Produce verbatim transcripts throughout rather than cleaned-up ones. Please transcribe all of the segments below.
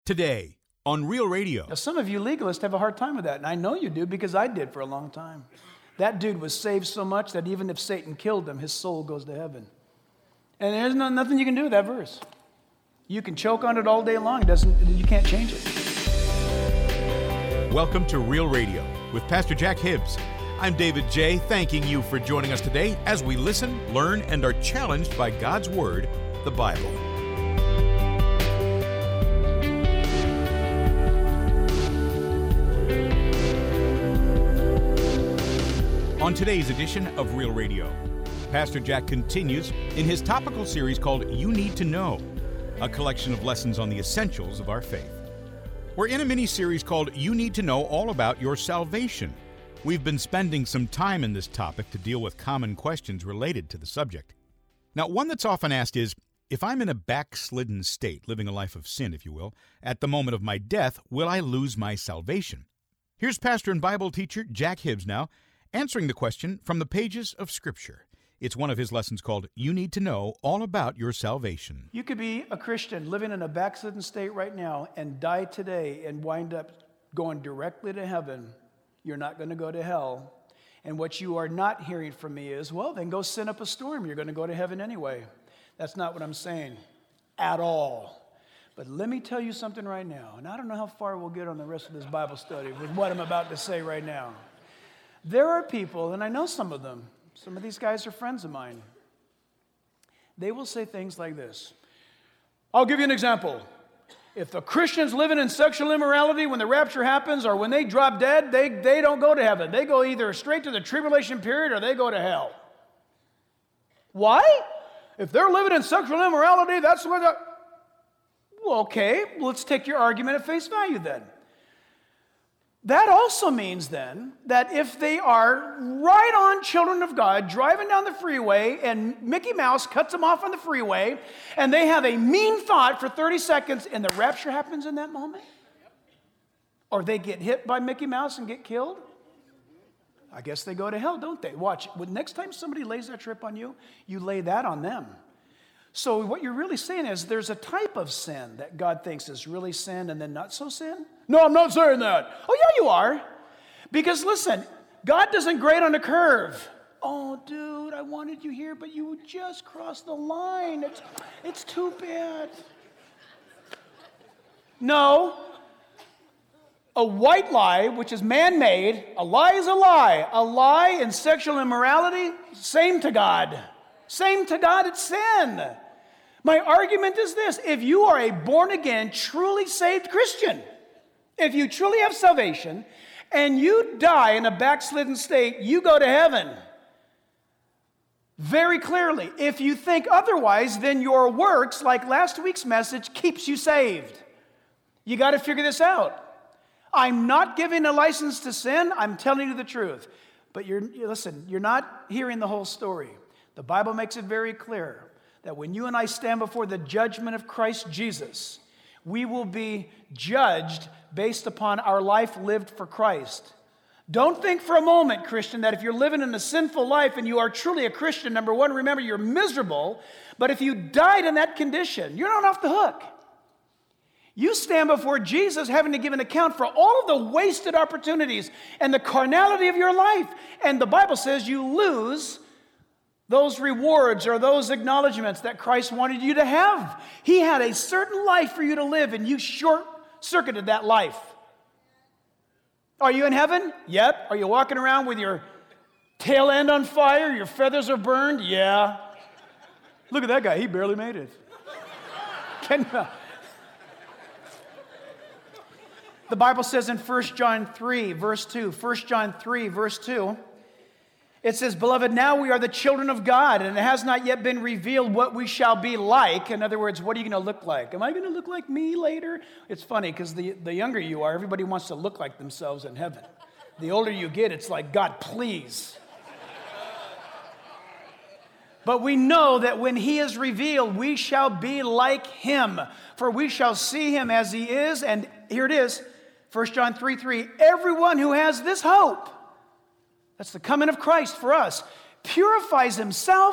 Today on Real Radio. Now, some of you legalists have a hard time with that, and I know you do because I did for a long time. That dude was saved so much that even if Satan killed him, his soul goes to heaven. And there's no, nothing you can do with that verse. You can choke on it all day long. It doesn't, you can't change it. Welcome to Real Radio with Pastor Jack Hibbs. I'm David J., thanking you for joining us today as we listen, learn, and are challenged by God's Word, the Bible. On today's edition of Real Radio, Pastor Jack continues in his topical series called You Need to Know, a collection of lessons on the essentials of our faith. We're in a mini-series called You Need to Know All About Your Salvation. We've been spending some time in this topic to deal with common questions related to the subject. Now, one that's often asked is, if I'm in a backslidden state, living a life of sin, if you will, at the moment of my death, will I lose my salvation? Here's pastor and Bible teacher Jack Hibbs now, answering the question from the pages of Scripture. It's one of his lessons called You Need to Know All About Your Salvation. You could be a Christian living in a backslidden state right now and die today and wind up going directly to heaven. You're not going to go to hell. And what you are not hearing from me is, well, then go sin up a storm. You're going to go to heaven anyway. That's not what I'm saying at all. But let me tell you something right now, and I don't know how far we'll get on the rest of this Bible study with what I'm about to say right now. There are people, and I know some of them, some of these guys are friends of mine. They will say things like this. I'll give you an example. If the Christian's living in sexual immorality when the rapture happens or when they drop dead, they, they don't go to heaven. They go either straight to the tribulation period or they go to hell. Why? If they're living in sexual immorality, that's what... The... Well, okay, let's take your argument at face value then. That also means then that if they are right on children of God driving down the freeway and Mickey Mouse cuts them off on the freeway and they have a mean thought for thirty seconds and the rapture happens in that moment, or they get hit by Mickey Mouse and get killed, I guess they go to hell, don't they? Watch, next time somebody lays that trip on you, you lay that on them. So what you're really saying is there's a type of sin that God thinks is really sin and then not so sin? No, I'm not saying that. Oh, yeah, you are. Because listen, God doesn't grade on a curve. Oh, dude, I wanted you here, but you just crossed the line. It's, it's too bad. No. A white lie, which is man-made, a lie is a lie. A lie in sexual immorality, same to God. Same to God, it's sin. My argument is this. If you are a born-again, truly saved Christian, if you truly have salvation, and you die in a backslidden state, you go to heaven. Very clearly. If you think otherwise, then your works, like last week's message, keeps you saved. You got to figure this out. I'm not giving a license to sin. I'm telling you the truth. But you're listen, you're not hearing the whole story. The Bible makes it very clear that when you and I stand before the judgment of Christ Jesus, we will be judged based upon our life lived for Christ. Don't think for a moment, Christian, that if you're living in a sinful life and you are truly a Christian, number one, remember you're miserable, but if you died in that condition, you're not off the hook. You stand before Jesus having to give an account for all of the wasted opportunities and the carnality of your life. And the Bible says you lose those rewards or those acknowledgments that Christ wanted you to have. He had a certain life for you to live, and you short-circuited that life. Are you in heaven? Yep. Are you walking around with your tail end on fire? Your feathers are burned? Yeah. Look at that guy. He barely made it. Can, uh, the Bible says in First John three, verse two, First John three, verse two, it says, Beloved, now we are the children of God, and it has not yet been revealed what we shall be like. In other words, what are you going to look like? Am I going to look like me later? It's funny, because the, the younger you are, everybody wants to look like themselves in heaven. The older you get, it's like, God, please. But we know that when he is revealed, we shall be like him, for we shall see him as he is. And here it is, First John three three, everyone who has this hope, that's the coming of Christ for us, purifies himself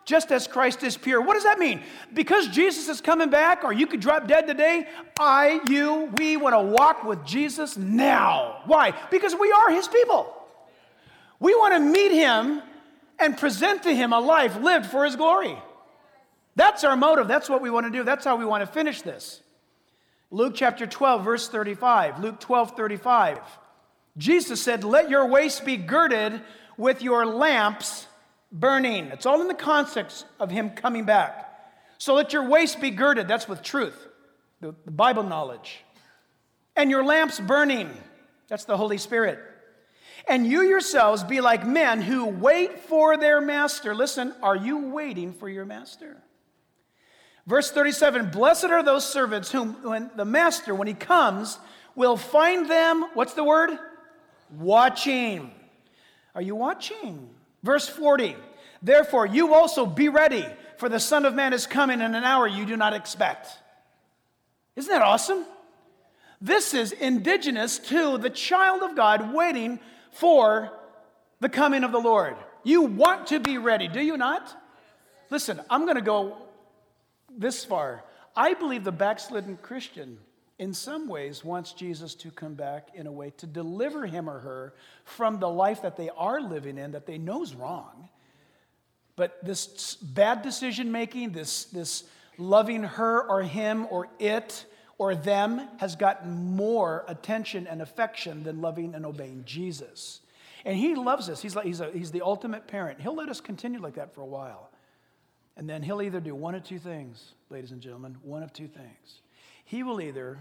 just as Christ is pure. What does that mean? Because Jesus is coming back, or you could drop dead today, I, you, we want to walk with Jesus now. Why? Because we are his people. We want to meet him and present to him a life lived for his glory. That's our motive. That's what we want to do. That's how we want to finish this. Luke chapter twelve, verse thirty-five. Luke twelve, thirty-five. Jesus said, let your waist be girded with your lamps burning. It's all in the context of him coming back. So let your waist be girded. That's with truth, the, the Bible knowledge. And your lamps burning. That's the Holy Spirit. And you yourselves be like men who wait for their master. Listen, are you waiting for your master? Verse thirty-seven, blessed are those servants whom when the master, when he comes, will find them, what's the word? Watching. Are you watching? Verse forty, therefore you also be ready, for the Son of Man is coming in an hour you do not expect. Isn't that awesome? This is indigenous to the child of God waiting for the coming of the Lord. You want to be ready, do you not? Listen, I'm going to go this far. I believe the backslidden Christian in some ways wants Jesus to come back in a way to deliver him or her from the life that they are living in that they know is wrong. But this bad decision making, this, this loving her or him or it or them has gotten more attention and affection than loving and obeying Jesus. And he loves us. He's, like, he's, a, he's the ultimate parent. He'll let us continue like that for a while. And then he'll either do one of two things, ladies and gentlemen, one of two things. He will either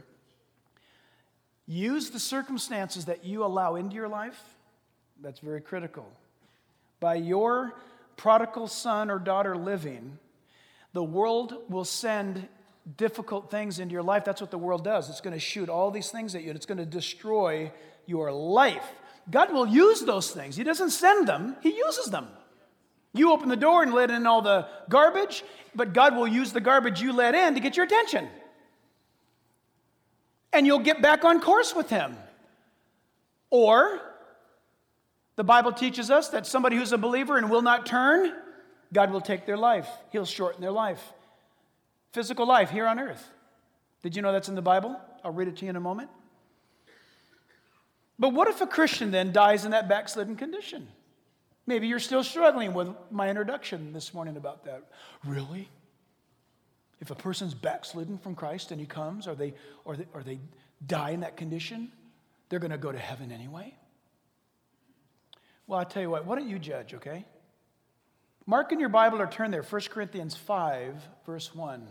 use the circumstances that you allow into your life, that's very critical. By your prodigal son or daughter living, the world will send difficult things into your life. That's what the world does. It's going to shoot all these things at you, and it's going to destroy your life. God will use those things. He doesn't send them. He uses them. You open the door and let in all the garbage, but God will use the garbage you let in to get your attention. And you'll get back on course with him. Or, the Bible teaches us that somebody who's a believer and will not turn, God will take their life. He'll shorten their life. Physical life here on earth. Did you know that's in the Bible? I'll read it to you in a moment. But what if a Christian then dies in that backslidden condition? Maybe you're still struggling with my introduction this morning about that. Really? If a person's backslidden from Christ and he comes, or they, or they, or they die in that condition, they're going to go to heaven anyway? Well, I'll tell you what, why don't you judge, okay? Mark in your Bible or turn there, First Corinthians five, verse one.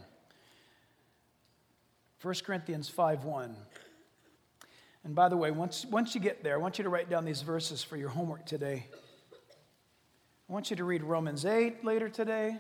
First Corinthians five, one. And by the way, once, once you get there, I want you to write down these verses for your homework today. I want you to read Romans eight later today,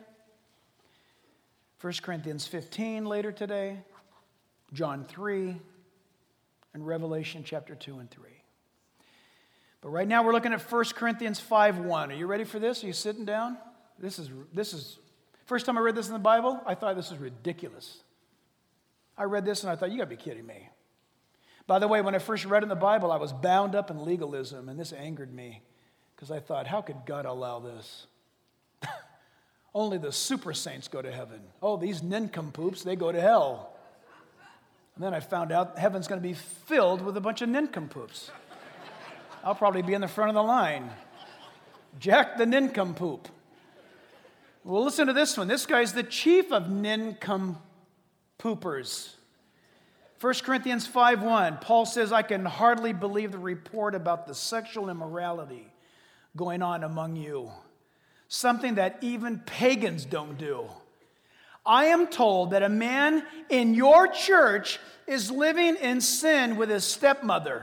First Corinthians fifteen later today, John three, and Revelation chapter two and three. But right now we're looking at First Corinthians five, one. Are you ready for this? Are you sitting down? This is, this is, first time I read this in the Bible, I thought this was ridiculous. I read this and I thought, you gotta be kidding me. By the way, when I first read in the Bible, I was bound up in legalism, and this angered me. Because I thought, how could God allow this? Only the super saints go to heaven. Oh, these nincompoops, they go to hell. And then I found out heaven's going to be filled with a bunch of nincompoops. I'll probably be in the front of the line. Jack the nincompoop. Well, listen to this one. This guy's the chief of nincompooers. First Corinthians five, one. Paul says, I can hardly believe the report about the sexual immorality going on among you, something that even pagans don't do. I am told that a man in your church is living in sin with his stepmother.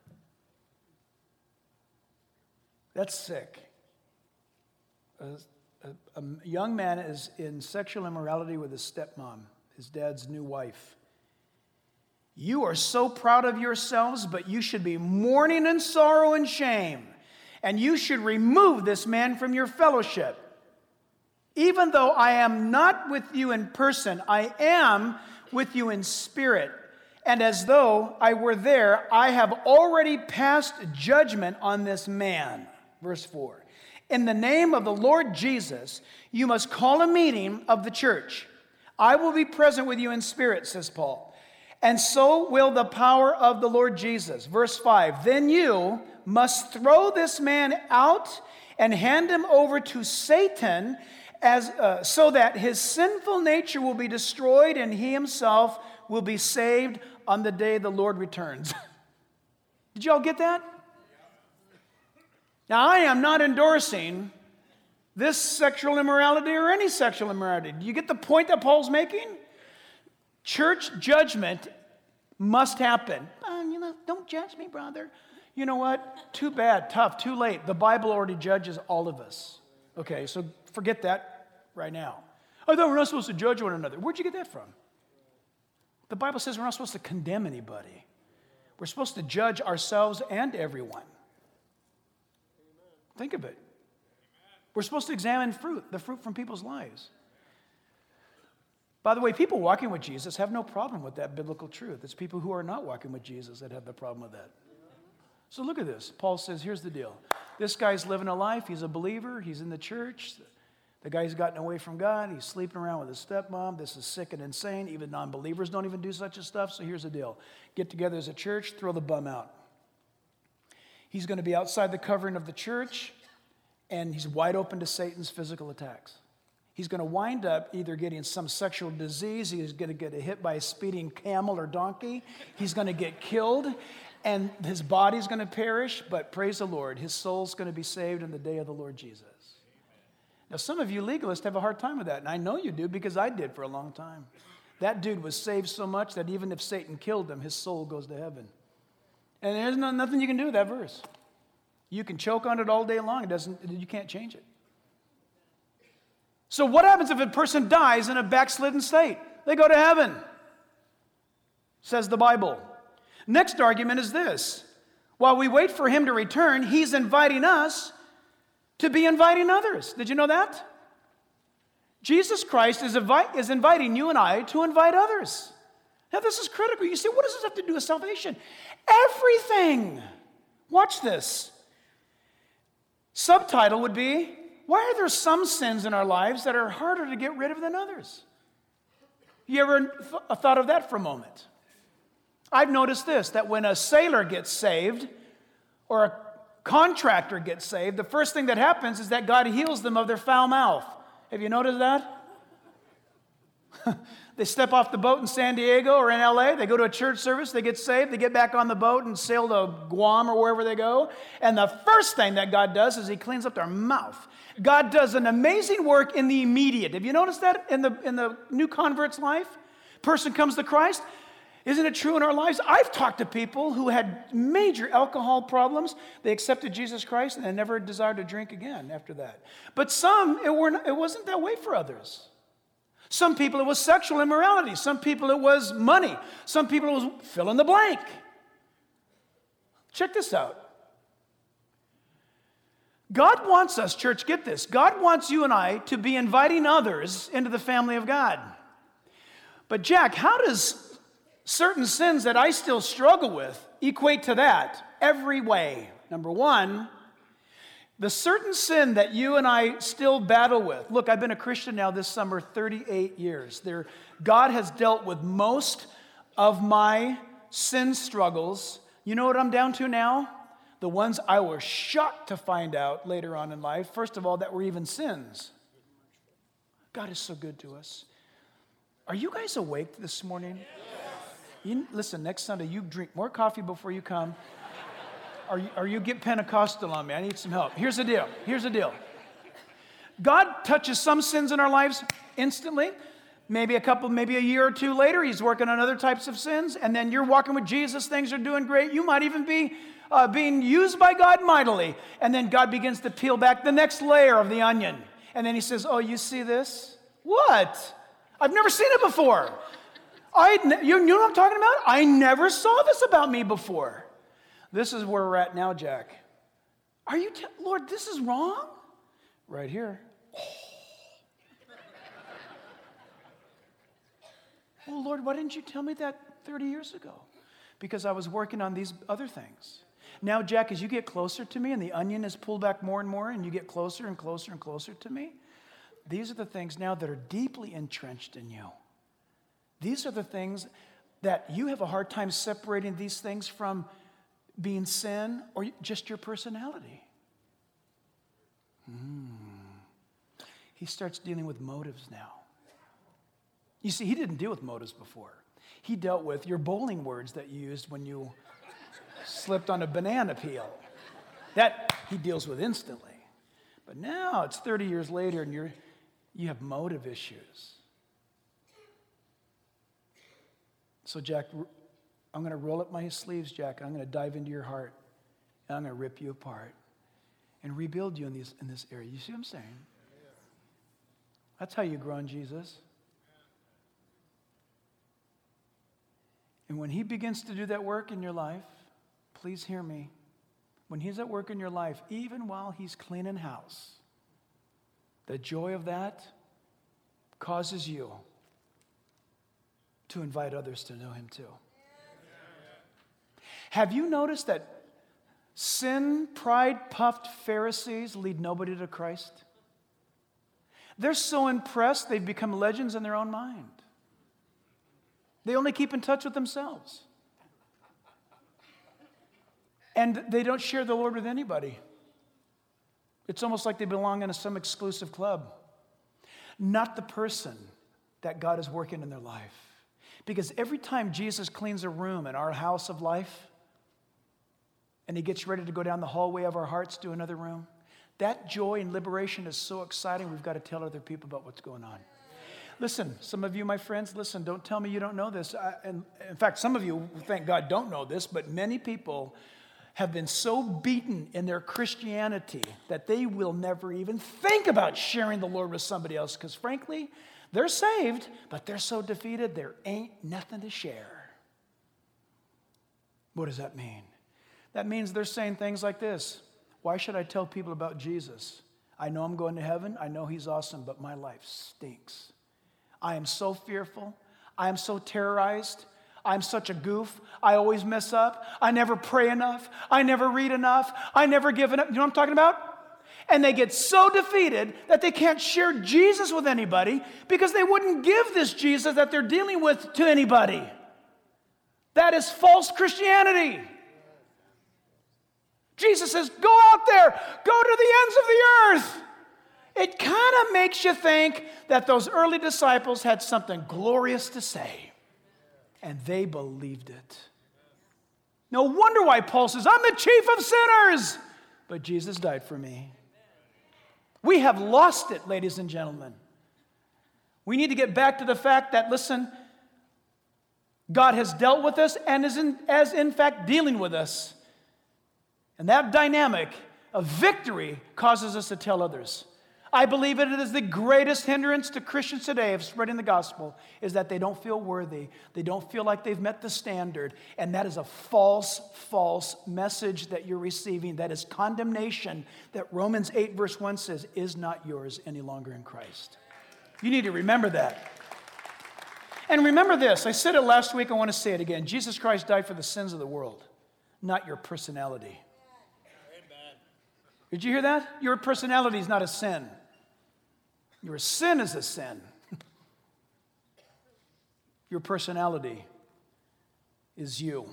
That's sick. A, a, a young man is in sexual immorality with his stepmom, his dad's new wife. You are so proud of yourselves, but you should be mourning in sorrow and shame. And you should remove this man from your fellowship. Even though I am not with you in person, I am with you in spirit. And as though I were there, I have already passed judgment on this man. Verse four. in the name of the Lord Jesus, you must call a meeting of the church. I will be present with you in spirit, says Paul. And so will the power of the Lord Jesus. Verse five, then you must throw this man out and hand him over to Satan as uh, so that his sinful nature will be destroyed and he himself will be saved on the day the Lord returns. Did you all get that? Now, I am not endorsing this sexual immorality or any sexual immorality. Do you get the point that Paul's making? Church judgment must happen. Oh, you know, don't judge me, brother. You know what? Too bad, tough, too late. The Bible already judges all of us. Okay, so forget that right now. I thought we're not supposed to judge one another. Where'd you get that from? The Bible says we're not supposed to condemn anybody. We're supposed to judge ourselves and everyone. Think of it. We're supposed to examine fruit, the fruit from people's lives. By the way, people walking with Jesus have no problem with that biblical truth. It's people who are not walking with Jesus that have the problem with that. So look at this. Paul says, here's the deal. This guy's living a life. He's a believer. He's in the church. The guy's gotten away from God. He's sleeping around with his stepmom. This is sick and insane. Even non-believers don't even do such a stuff. So here's the deal. Get together as a church. Throw the bum out. He's going to be outside the covering of the church, and he's wide open to Satan's physical attacks. He's going to wind up either getting some sexual disease, he's going to get hit by a speeding camel or donkey, he's going to get killed, and his body's going to perish, but praise the Lord, his soul's going to be saved in the day of the Lord Jesus. Now, some of you legalists have a hard time with that, and I know you do because I did for a long time. That dude was saved so much that even if Satan killed him, his soul goes to heaven. And there's no, nothing you can do with that verse. You can choke on it all day long. It doesn't, you can't change it. So what happens if a person dies in a backslidden state? They go to heaven, says the Bible. Next argument is this. While we wait for him to return, he's inviting us to be inviting others. Did you know that? Jesus Christ is, invi- is inviting you and I to invite others. Now, this is critical. You say, what does this have to do with salvation? Everything. Watch this. Subtitle would be, why are there some sins in our lives that are harder to get rid of than others? You ever th- thought of that for a moment? I've noticed this, that when a sailor gets saved or a contractor gets saved, the first thing that happens is that God heals them of their foul mouth. Have you noticed that? They step off the boat in San Diego or in L A, they go to a church service, they get saved, they get back on the boat and sail to Guam or wherever they go, and the first thing that God does is he cleans up their mouth. God does an amazing work in the immediate. Have you noticed that in the, in the new convert's life? Person comes to Christ. Isn't it true in our lives? I've talked to people who had major alcohol problems. They accepted Jesus Christ and they never desired to drink again after that. But some, it, were not, it wasn't that way for others. Some people, it was sexual immorality. Some people, it was money. Some people, it was fill in the blank. Check this out. God wants us, church, get this. God wants you and I to be inviting others into the family of God. But Jack, how does certain sins that I still struggle with equate to that? Every way. Number one, the certain sin that you and I still battle with. Look, I've been a Christian now this summer thirty-eight years. There, God has dealt with most of my sin struggles. You know what I'm down to now? The ones I was shocked to find out later on in life, first of all, that were even sins. God is so good to us. Are you guys awake this morning? You, listen, next Sunday, you drink more coffee before you come. Or you, or you get Pentecostal on me. I need some help. Here's the deal. Here's the deal. God touches some sins in our lives instantly. Maybe a couple, maybe a year or two later, he's working on other types of sins. And then you're walking with Jesus. Things are doing great. You might even be uh, being used by God mightily. And then God begins to peel back the next layer of the onion. And then he says, oh, you see this? What? I've never seen it before. I, you know what I'm talking about? I never saw this about me before. This is where we're at now, Jack. Are you, t- Lord, this is wrong? Right here. Oh. Oh, Lord, why didn't you tell me that thirty years ago? Because I was working on these other things. Now, Jack, as you get closer to me and the onion is pulled back more and more and you get closer and closer and closer to me, these are the things now that are deeply entrenched in you. These are the things that you have a hard time separating these things from being sin or just your personality. Mm. He starts dealing with motives now. You see, he didn't deal with motives before. He dealt with your bowling words that you used when you slipped on a banana peel. That he deals with instantly. But now it's thirty years later and you're, you have motive issues. So, Jack, I'm going to roll up my sleeves, Jack. I'm going to dive into your heart. And I'm going to rip you apart and rebuild you in, these, in this area. You see what I'm saying? That's how you grow in Jesus. And when he begins to do that work in your life, please hear me. When he's at work in your life, even while he's cleaning house, the joy of that causes you to invite others to know him too. Have you noticed that sin, pride, puffed Pharisees lead nobody to Christ? They're so impressed they've become legends in their own mind. They only keep in touch with themselves. And they don't share the Lord with anybody. It's almost like they belong in some exclusive club. Not the person that God is working in their life. Because every time Jesus cleans a room in our house of life, and he gets ready to go down the hallway of our hearts to another room, that joy and liberation is so exciting, we've got to tell other people about what's going on. Listen, some of you, my friends, listen, don't tell me you don't know this. I, and in fact, some of you, thank God, don't know this, but many people have been so beaten in their Christianity that they will never even think about sharing the Lord with somebody else because, frankly, they're saved, but they're so defeated there ain't nothing to share. What does that mean? That means they're saying things like this. Why should I tell people about Jesus? I know I'm going to heaven. I know he's awesome, but my life stinks. I am so fearful. I am so terrorized. I'm such a goof. I always mess up. I never pray enough. I never read enough. I never give enough. You know what I'm talking about? And they get so defeated that they can't share Jesus with anybody because they wouldn't give this Jesus that they're dealing with to anybody. That is false Christianity. Jesus says, go out there. Go to the ends of the earth. It kind of makes you think that those early disciples had something glorious to say. And they believed it. No wonder why Paul says, I'm the chief of sinners. But Jesus died for me. We have lost it, ladies and gentlemen. We need to get back to the fact that, listen, God has dealt with us and is in, as in fact dealing with us. And that dynamic of victory causes us to tell others. I believe it is the greatest hindrance to Christians today of spreading the gospel is that they don't feel worthy. They don't feel like they've met the standard. And that is a false, false message that you're receiving. That is condemnation that Romans eight verse one says is not yours any longer in Christ. You need to remember that. And remember this. I said it last week. I want to say it again. Jesus Christ died for the sins of the world, not your personality. Did you hear that? Your personality is not a sin. Your sin is a sin. Your personality is you.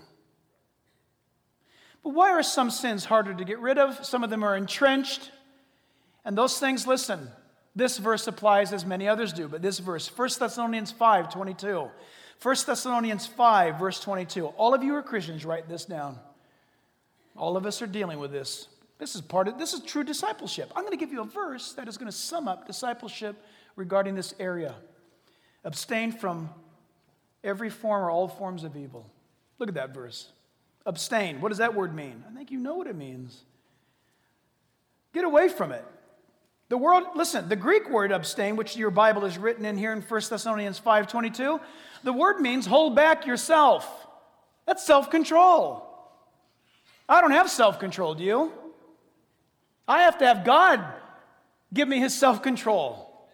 But why are some sins harder to get rid of? Some of them are entrenched. And those things, listen, this verse applies as many others do, but this verse, First Thessalonians five twenty-two. First Thessalonians five, verse twenty-two. All of you are Christians, write this down. All of us are dealing with this. This is part of, this is true discipleship. I'm going to give you a verse that is going to sum up discipleship regarding this area. Abstain from every form or all forms of evil. Look at that verse. Abstain. What does that word mean? I think you know what it means. Get away from it. The word, listen, the Greek word abstain, which your Bible is written in here in First Thessalonians five twenty-two, the word means hold back yourself. That's self-control. I don't have self-control, do you? I have to have God give me his self-control.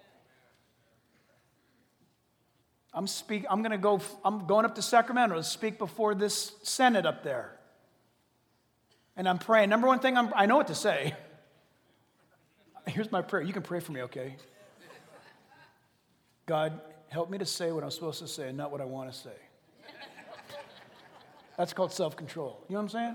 I'm speak I'm going to go I'm going up to Sacramento to speak before this Senate up there. And I'm praying. Number one thing, I'm, I know what to say. Here's my prayer. You can pray for me, okay? God, help me to say what I'm supposed to say and not what I want to say. That's called self-control. You know what I'm saying?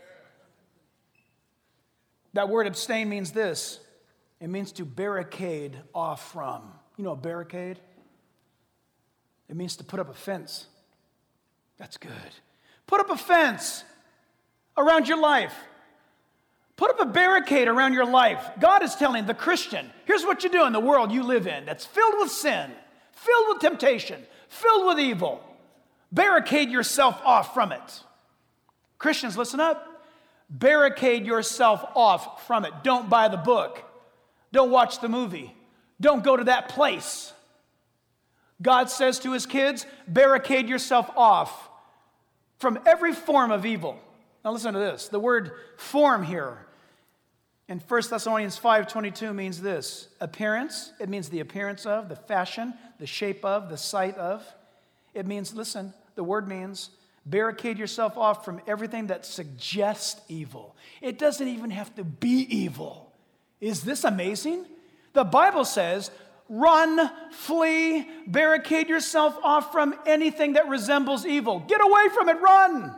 That word abstain means this. It means to barricade off from. You know a barricade? It means to put up a fence. That's good. Put up a fence around your life. Put up a barricade around your life. God is telling the Christian, here's what you do in the world you live in that's filled with sin, filled with temptation, filled with evil. Barricade yourself off from it. Christians, listen up. Barricade yourself off from it. Don't buy the book. Don't watch the movie. Don't go to that place. God says to his kids, barricade yourself off from every form of evil. Now listen to this. The word form here in First Thessalonians five twenty-two means this. Appearance, it means the appearance of, the fashion, the shape of, the sight of. It means, listen, the word means barricade yourself off from everything that suggests evil. It doesn't even have to be evil. Is this amazing? The Bible says, run, flee, barricade yourself off from anything that resembles evil. Get away from it, run.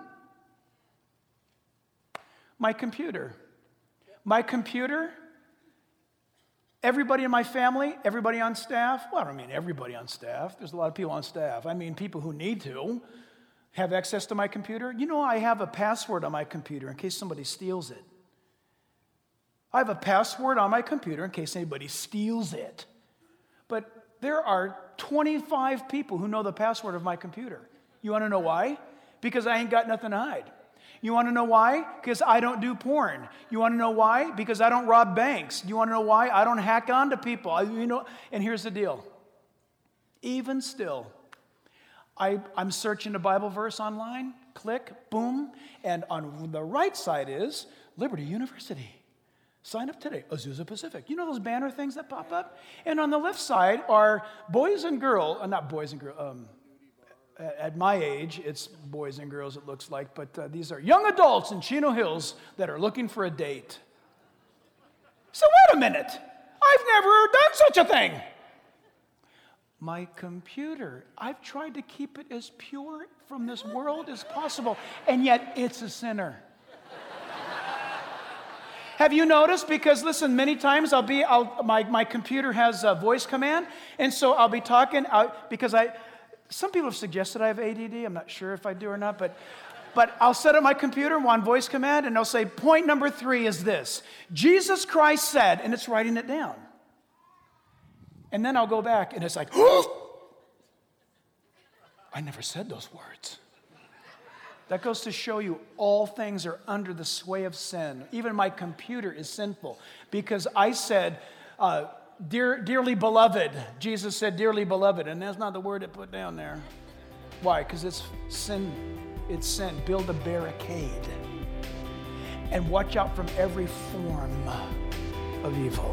My computer. My computer, everybody in my family, everybody on staff, well, I don't mean everybody on staff. There's a lot of people on staff. I mean people who need to have access to my computer. You know, I have a password on my computer in case somebody steals it. I have a password on my computer in case anybody steals it. But there are twenty-five people who know the password of my computer. You want to know why? Because I ain't got nothing to hide. You want to know why? Because I don't do porn. You want to know why? Because I don't rob banks. You want to know why? I don't hack onto people. I, you know, and here's the deal. Even still, I, I'm searching a Bible verse online. Click, boom, and on the right side is Liberty University. Sign up today, Azusa Pacific. You know those banner things that pop up? And on the left side are boys and girls, uh, not boys and girls, um, at my age, it's boys and girls, it looks like, but uh, these are young adults in Chino Hills that are looking for a date. So wait a minute. I've never done such a thing. My computer, I've tried to keep it as pure from this world as possible, and yet it's a sinner. Have you noticed? Because listen, many times I'll be, I'll, my, my computer has a voice command, and so I'll be talking, I'll, because I, some people have suggested I have A D D. I'm not sure if I do or not, but, but I'll set up my computer on voice command, and I'll say, point number three is this. Jesus Christ said, and it's writing it down. And then I'll go back, and it's like, oh! I never said those words. That goes to show you all things are under the sway of sin. Even my computer is sinful because I said, uh, Dear, dearly beloved. Jesus said, dearly beloved, and that's not the word it put down there. Why? Because it's sin. It's sin. Build a barricade and watch out from every form of evil.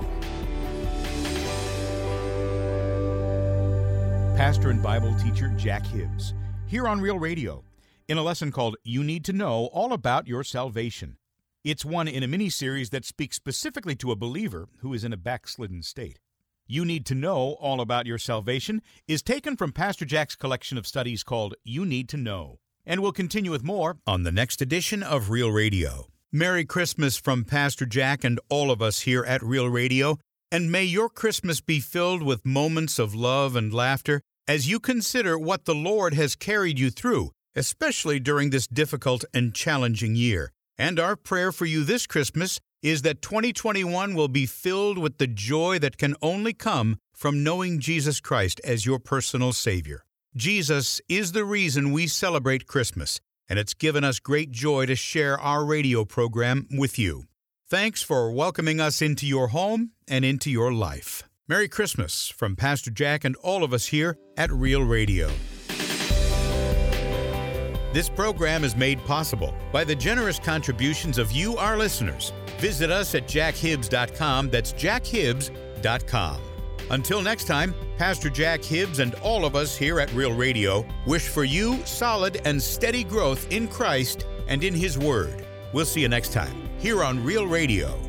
Pastor and Bible teacher Jack Hibbs, here on Real Radio, in a lesson called You Need to Know All About Your Salvation. It's one in a mini-series that speaks specifically to a believer who is in a backslidden state. You Need to Know All About Your Salvation is taken from Pastor Jack's collection of studies called You Need to Know. And we'll continue with more on the next edition of Real Radio. Merry Christmas from Pastor Jack and all of us here at Real Radio. And may your Christmas be filled with moments of love and laughter as you consider what the Lord has carried you through, especially during this difficult and challenging year. And our prayer for you this Christmas is that twenty twenty-one will be filled with the joy that can only come from knowing Jesus Christ as your personal Savior. Jesus is the reason we celebrate Christmas, and it's given us great joy to share our radio program with you. Thanks for welcoming us into your home and into your life. Merry Christmas from Pastor Jack and all of us here at Real Radio. This program is made possible by the generous contributions of you, our listeners. Visit us at jack hibbs dot com. That's jack hibbs dot com. Until next time, Pastor Jack Hibbs and all of us here at Real Radio wish for you solid and steady growth in Christ and in His Word. We'll see you next time here on Real Radio.